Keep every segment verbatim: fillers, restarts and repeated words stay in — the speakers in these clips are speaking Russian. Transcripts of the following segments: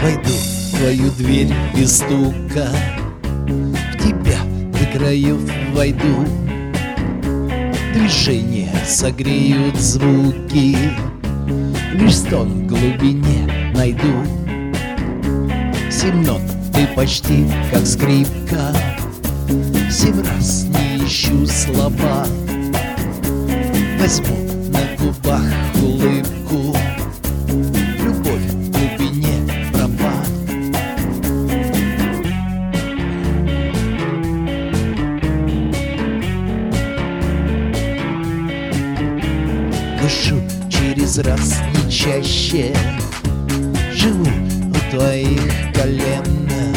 Войду в твою дверь без стука, в тебя до краев войду. Движения согреют звуки, лишь стон в глубине найду. Семь нот, ты почти как скрипка, семь раз не ищу слова. Возьму на губах улыбку, любовь в глубине права. Дышу через раз не чаще, живу у твоих колен.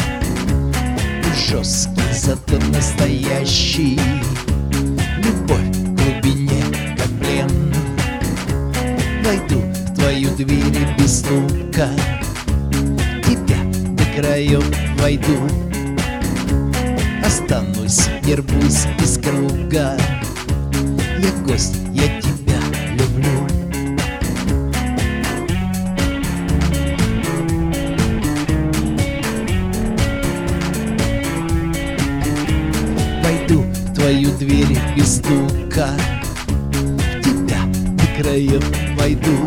Ты жесткий, зато настоящий, любовь в глубине, как плен. Войду в твою дверь без стука, тебя до краев войду. Останусь, не рвусь из круга, я гость, я тебя люблю. Войду в твою дверь без стука, в тебя до краев войду.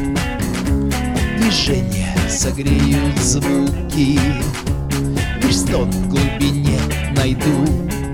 Движения согреют звуки, лишь стон в глубине найду.